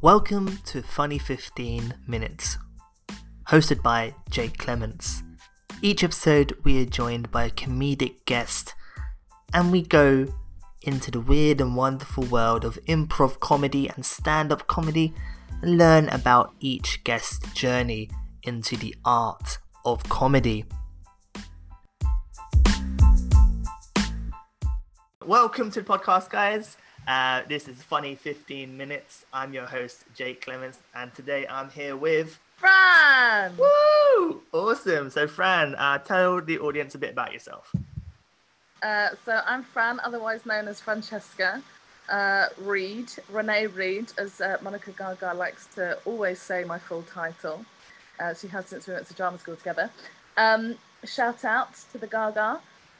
Welcome to Funny 15 Minutes, hosted by Jake Clements. Each episode we are joined by a comedic guest and we go into the weird and wonderful world of improv comedy and stand-up comedy and learn about each guest's journey into the art of comedy. Welcome to the podcast, guys. This is Funny 15 Minutes. I'm your host, Jake Clements, and today I'm here with Fran! Woo! Awesome. So, Fran, tell the audience a bit about yourself. So I'm Fran, otherwise known as Francesca Reid, Renee Reid, as Monica Gaga likes to always say my full title. She has since we went to drama school together. Shout out to the Gaga.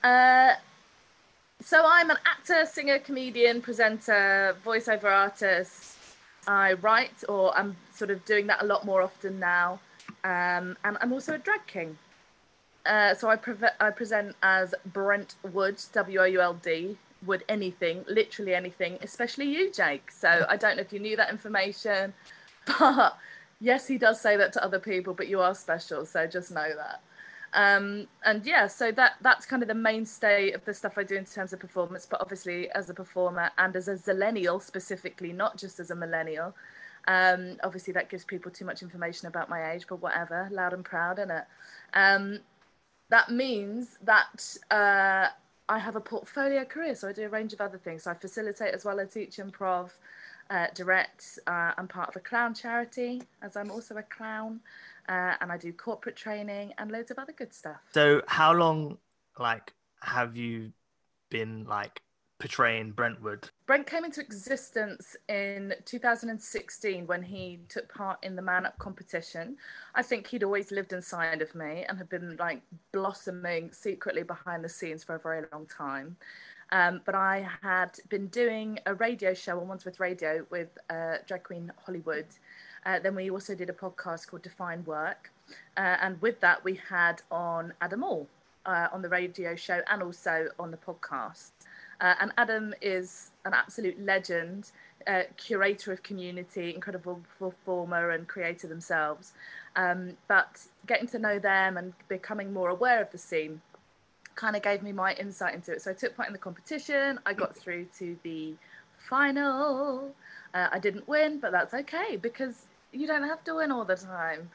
So I'm an actor, singer, comedian, presenter, voiceover artist. I write, or I'm sort of doing that a lot more often now. And I'm also a drag king. So I present as Brent Wood, W-O-U-L-D, Would anything, literally anything, especially you, Jake. So I don't know if you knew that information, but yes, he does say that to other people, but you are special, so just know that. And yeah, so that's kind of the mainstay of the stuff I do in terms of performance, but obviously as a performer and as a zillennial specifically, not just as a millennial. Obviously that gives people too much information about my age, but whatever, loud and proud, innit? That means that I have a portfolio career, so I do a range of other things. So I facilitate as well. I teach improv, direct. I'm part of a clown charity, as I'm also a clown. And I do corporate training and loads of other good stuff. So how long, have you been, portraying Brentwood? Brent came into existence in 2016 when he took part in the Man Up competition. I think he'd always lived inside of me and had been, blossoming secretly behind the scenes for a very long time. But I had been doing a radio show on Wandsworth Radio with drag queen Hollywood. Then we also did a podcast called Define Work. And with that, we had on Adam All on the radio show and also on the podcast. And Adam is an absolute legend, curator of community, incredible performer and creator themselves. But getting to know them and becoming more aware of the scene kind of gave me my insight into it. So I took part in the competition. I got through to the final. I didn't win, but that's okay because you don't have to win all the time.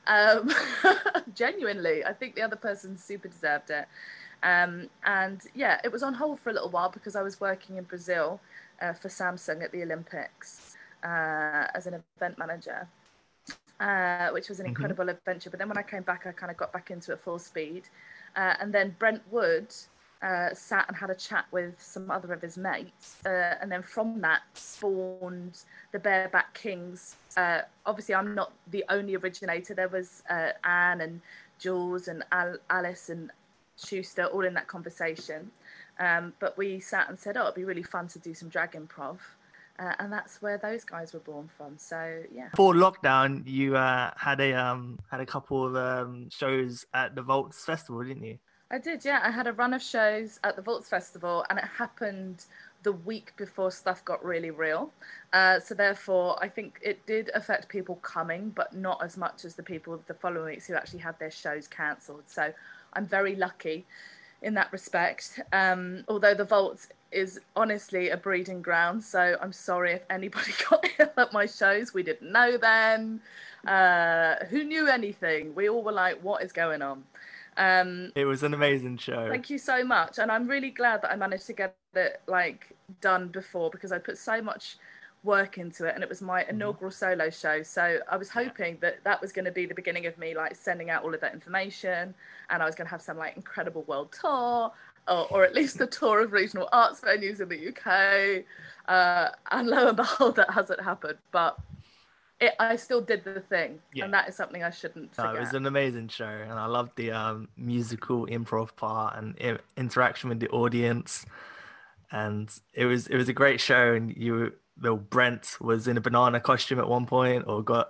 Genuinely, I think the other person super deserved it. And yeah, it was on hold for a little while because I was working in Brazil for Samsung at the Olympics as an event manager, which was an incredible adventure. But then when I came back, I kind of got back into it full speed. And then Brent Wood sat and had a chat with some other of his mates. And then from that spawned the Bareback Kings. Obviously, I'm not the only originator. There was Anne and Jules and Alice and Schuster all in that conversation. But we sat and said, it'd be really fun to do some drag improv. And that's where those guys were born from. So yeah. Before lockdown, you had a couple of shows at the Vaults Festival, didn't you? I did, yeah. I had a run of shows at the Vaults Festival, and it happened the week before stuff got really real. So therefore, I think it did affect people coming, but not as much as the people the following weeks who actually had their shows cancelled. So I'm very lucky in that respect. Although the Vaults is honestly a breeding ground, so I'm sorry if anybody got ill at my shows. We didn't know then. Who knew anything? We all were like, what is going on? It was an amazing show. Thank you so much. And I'm really glad that I managed to get it done before, because I put so much work into it, and it was my inaugural solo show. So I was hoping that was going to be the beginning of me sending out all of that information, and I was going to have some incredible world tour, or at least a tour of regional arts venues in the UK. And lo and behold, that hasn't happened. But I still did the thing, and that is something I shouldn't forget. It was an amazing show, and I loved the musical improv part and interaction with the audience, and it was a great show. And Brent was in a banana costume at one point, or got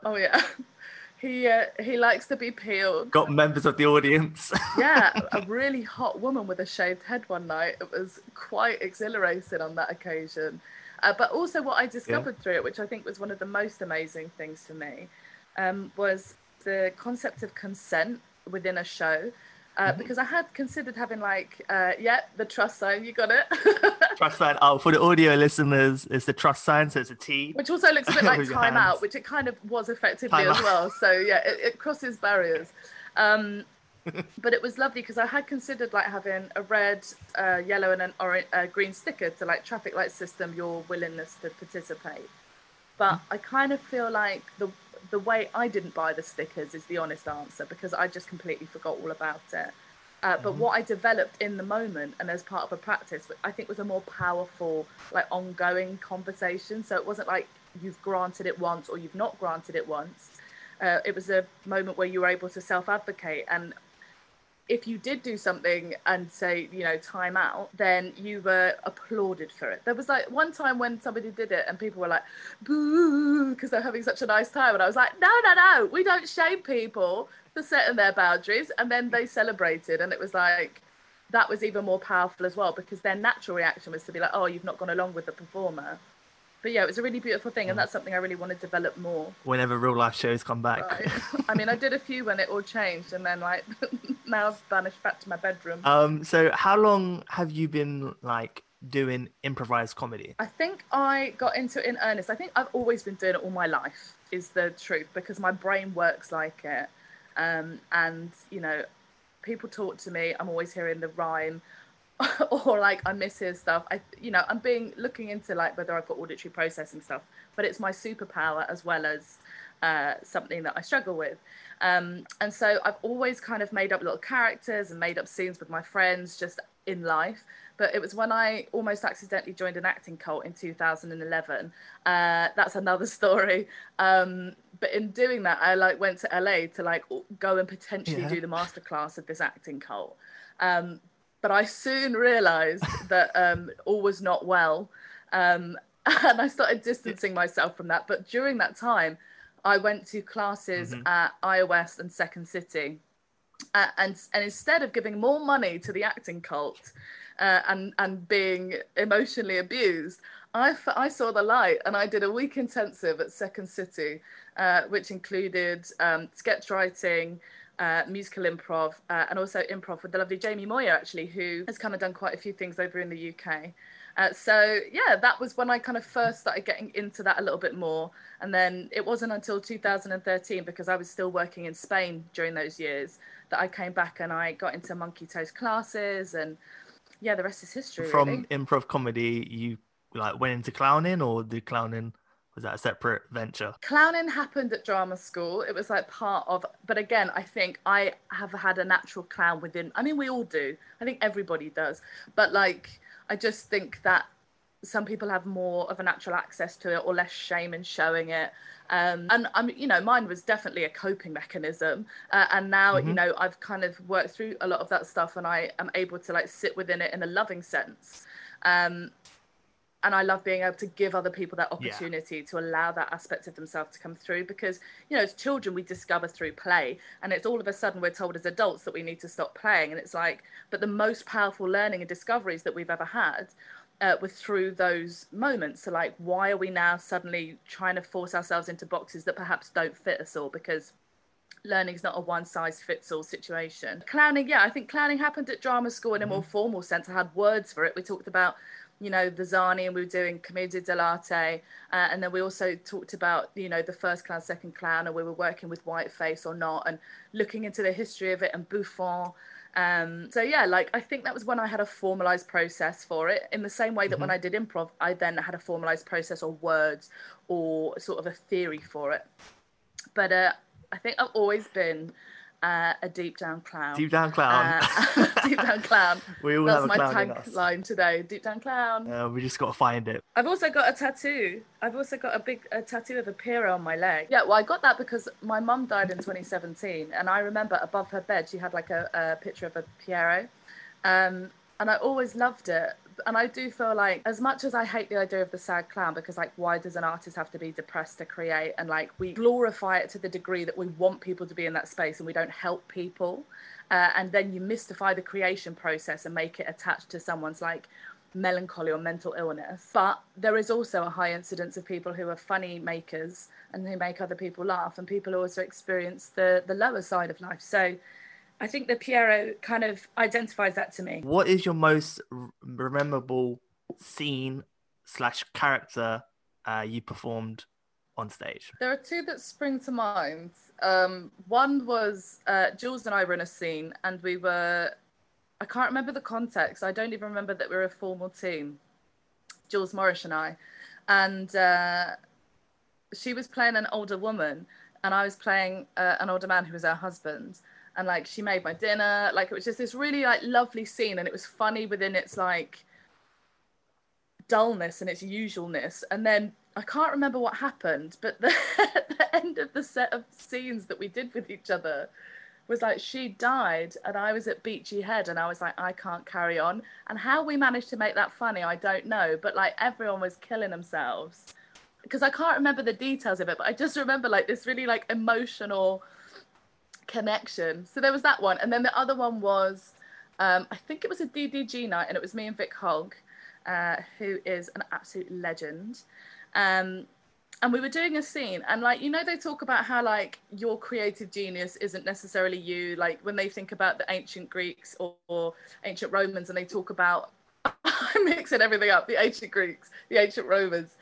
he likes to be peeled. Got members of the audience. Yeah, a really hot woman with a shaved head one night. It was quite exhilarating on that occasion. But also what I Yeah. discovered through it, which I think was one of the most amazing things for me, was the concept of consent within a show. Because I had considered having the trust sign, you got it. Trust sign. Oh, for the audio listeners, it's the trust sign, so it's a T Which also looks a bit like with your time out, hands. which it kind of was effectively Time as out. well. So yeah, it crosses barriers. Um, but it was lovely because I had considered like having a red, yellow, and an orange, green sticker to like traffic light system your willingness to participate. But I kind of feel like the way I didn't buy the stickers is the honest answer because I just completely forgot all about it. But Mhm. what I developed in the moment and as part of a practice, I think was a more powerful, like ongoing conversation. So it wasn't like you've granted it once or you've not granted it once. It was a moment where you were able to self-advocate, and if you did do something and say, time out, then you were applauded for it. There was like one time when somebody did it and people were like, boo, because they're having such a nice time. And I was like, no, no, no, we don't shame people for setting their boundaries. And then they celebrated. And it was like, that was even more powerful as well because their natural reaction was to be like, oh, you've not gone along with the performer. But yeah, it was a really beautiful thing. And Mm. that's something I really want to develop more. Whenever real life shows come back. Right. I mean, I did a few when it all changed, and then like now I've vanished back to my bedroom. So how long have you been like doing improvised comedy? I think I got into it in earnest. I think I've always been doing it all my life, is the truth, because my brain works like it. And, people talk to me, I'm always hearing the rhyme. Or like I mishear stuff. I'm looking into like whether I've got auditory processing stuff, but it's my superpower as well as something that I struggle with. And so I've always kind of made up little characters and made up scenes with my friends just in life. But it was when I almost accidentally joined an acting cult in 2011. That's another story. But in doing that, I like went to LA to like go and potentially Yeah. do the masterclass of this acting cult. But I soon realised that all was not well, and I started distancing myself from that. But during that time, I went to classes Hmm. at iOS and Second City, and instead of giving more money to the acting cult and being emotionally abused, I saw the light and I did a week intensive at Second City, which included sketch writing, musical improv, and also improv with the lovely Jamie Moyer, actually, who has kind of done quite a few things over in the UK. So yeah, that was when I kind of first started getting into that a little bit more. And then it wasn't until 2013, because I was still working in Spain during those years, that I came back and I got into Monkey Toast classes. And yeah, the rest is history, From really. improv comedy, you like went into clowning, or did clowning was that a separate venture? Clowning happened at drama school. It was like part of, but again, I think I have had a natural clown within. I mean, we all do. I think everybody does. But like, I just think that some people have more of a natural access to it or less shame in showing it. And mine was definitely a coping mechanism. And now, Hmm. I've kind of worked through a lot of that stuff and I am able to like sit within it in a loving sense. Um, and I love being able to give other people that Yeah. opportunity to allow that aspect of themselves to come through, because as children we discover through play, and it's all of a sudden we're told as adults that we need to stop playing, and it's like, but the most powerful learning and discoveries that we've ever had were through those moments. So like, why are we now suddenly trying to force ourselves into boxes that perhaps don't fit us all? Because learning is not a one size fits all situation. Clowning, yeah, I think clowning happened at drama school in a more Hmm. formal sense. I had words for it. We talked about, the Zani, and we were doing Commedia dell'arte. And then we also talked about, the first clown, second clown, and we were working with whiteface or not, and looking into the history of it and Buffon. So yeah, like I think that was when I had a formalized process for it. In the same way that when Hmm. I did improv, I then had a formalized process or words or sort of a theory for it. But I think I've always been a deep down clown. Deep down clown. Uh, deep down clown. We all have That's a my clown in us. tagline today. Deep down clown. We just got to find it. I've also got a tattoo. I've also got a tattoo of a Piero on my leg. Yeah, well, I got that because my mum died in 2017, and I remember above her bed she had like a picture of a Piero, and I always loved it. And I do feel like, as much as I hate the idea of the sad clown, because like, why does an artist have to be depressed to create? And like, we glorify it to the degree that we want people to be in that space, and we don't help people. And then you mystify the creation process and make it attached to someone's like melancholy or mental illness. But there is also a high incidence of people who are funny makers and who make other people laugh, and people also experience the lower side of life. So I think that Piero kind of identifies that to me. What is your most memorable scene / character you performed on stage? There are two that spring to mind. One was Jules and I were in a scene, and I can't remember the context. I don't even remember that we were a formal team, Jules Morrish and I. And she was playing an older woman, and I was playing an older man who was her husband. And like, she made my dinner. Like, it was just this really like lovely scene, and it was funny within its like dullness and its usualness. And then I can't remember what happened, but the end of the set of scenes that we did with each other was like, she died and I was at Beachy Head, and I was like, I can't carry on. And how we managed to make that funny, I don't know. But like, everyone was killing themselves, because I can't remember the details of it, but I just remember like this really like emotional connection. So there was that one. And then the other one was, I think it was a DDG night, and it was me and Vic Hogg, who is an absolute legend. And we were doing a scene, and like, you know, they talk about how like your creative genius isn't necessarily you. Like when they think about the ancient Greeks or ancient Romans, and they talk about, I'm mixing everything up, the ancient Greeks, the ancient Romans.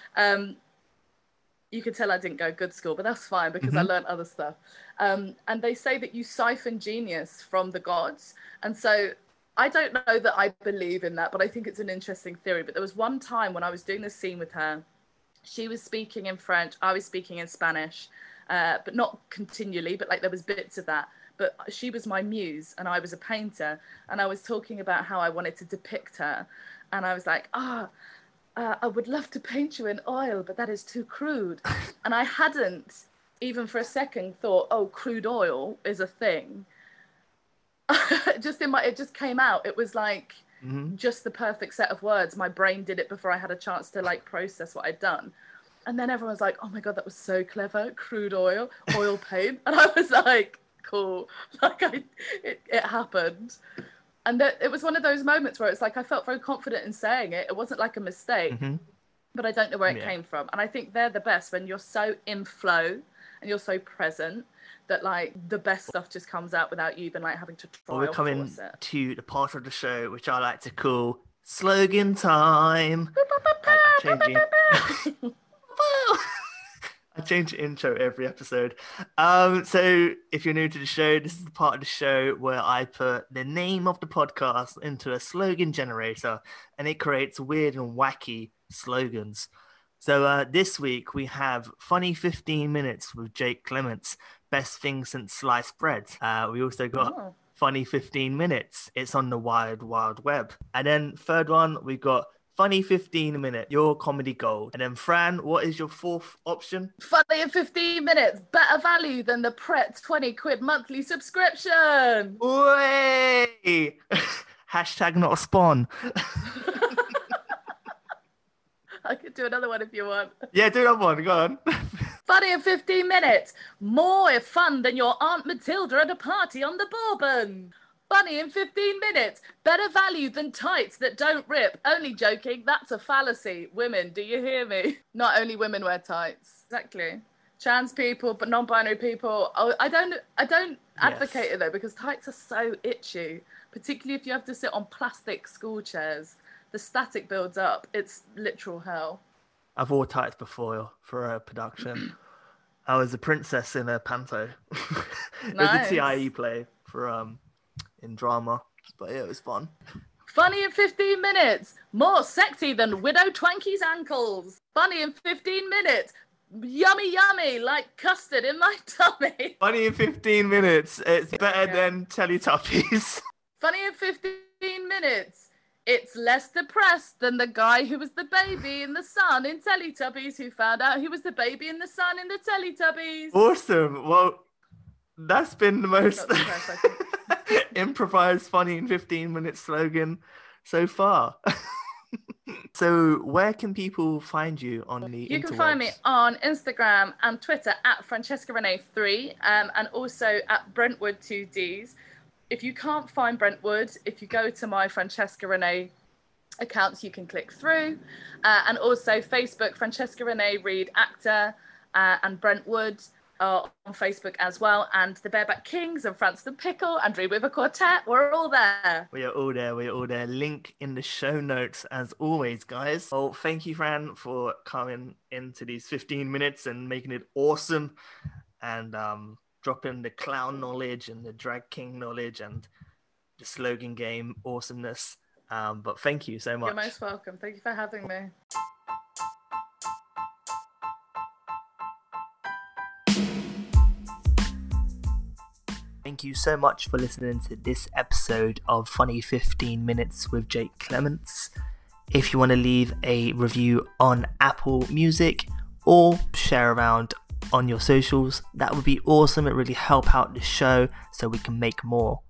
You could tell I didn't go good school, but that's fine, because I learned other stuff. And they say that you siphon genius from the gods. And so I don't know that I believe in that, but I think it's an interesting theory. But there was one time when I was doing this scene with her, she was speaking in French, I was speaking in Spanish, but not continually, but like there was bits of that. But she was my muse, and I was a painter, and I was talking about how I wanted to depict her. And I was like, I would love to paint you in oil, but that is too crude. And I hadn't even for a second thought, oh, crude oil is a thing. It just came out. It was like just the perfect set of words. My brain did it before I had a chance to like process what I'd done. And then everyone's like, oh my God, that was so clever. Crude oil paint. And I was like, cool. Like it happened. And it was one of those moments where it's like, I felt very confident in saying it. It wasn't like a mistake, but I don't know where it came from. And I think they're the best when you're so in flow and you're so present that like the best stuff just comes out without you even like having to try. Well, we're coming to the part of the show which I like to call slogan time. I change the intro every episode. So if you're new to the show, this is the part of the show where I put the name of the podcast into a slogan generator, and it creates weird and wacky slogans. So this week we have Funny 15 Minutes with Jake Clements, best thing since sliced bread. We also got Funny 15 Minutes, it's on the wild, wild web. And then third one, we got Funny 15 Minute, your comedy gold. And then Fran, what is your fourth option? Funny in 15 minutes, better value than the Pret 20 quid monthly subscription. Way! Hashtag not a spawn. I could do another one if you want. Yeah, do another one, go on. Funny in 15 minutes, more fun than your Aunt Matilda at a party on the Bourbon. Funny in 15 minutes, better value than tights that don't rip. Only joking, that's a fallacy. Women, do you hear me? Not only women wear tights. Exactly. Trans people, but non-binary people. I don't advocate it though, because tights are so itchy, particularly if you have to sit on plastic school chairs. The static builds up. It's literal hell. I've wore tights before for a production. I was a princess in a panto. It was a TIE play for in drama, but yeah, it was fun. Funny in 15 minutes, more sexy than Widow Twanky's ankles. Funny in 15 minutes, yummy yummy like custard in my tummy. Funny in 15 minutes, it's better than Teletubbies. Funny in 15 minutes, it's less depressed than the guy who was the baby in the sun in Teletubbies, who found out he was the baby in the sun in the Teletubbies. Awesome. Well, that's been the most improvised funny in 15 minutes slogan so far. So where can people find you on the interwebs? You can find me on Instagram and Twitter at Francesca Renee 3 and also at Brentwood 2Ds. If you can't find Brentwood, if you go to my Francesca Renee accounts you can click through. And also Facebook, Francesca Renee Reid, actor, and Brent Wood are on Facebook as well. And the Bareback Kings and Franston Pickle and Dream River Quartet, we're all there. We are all there. We are all there. Link in the show notes as always, guys. Well, thank you, Fran, for coming into these 15 minutes and making it awesome, and dropping the clown knowledge and the drag king knowledge and the slogan game awesomeness. But thank you so much. You're most welcome. Thank you for having me. Thank you so much for listening to this episode of Funny 15 Minutes with Jake Clements. If you want to leave a review on Apple Music or share around on your socials, that would be awesome. It really help out the show so we can make more.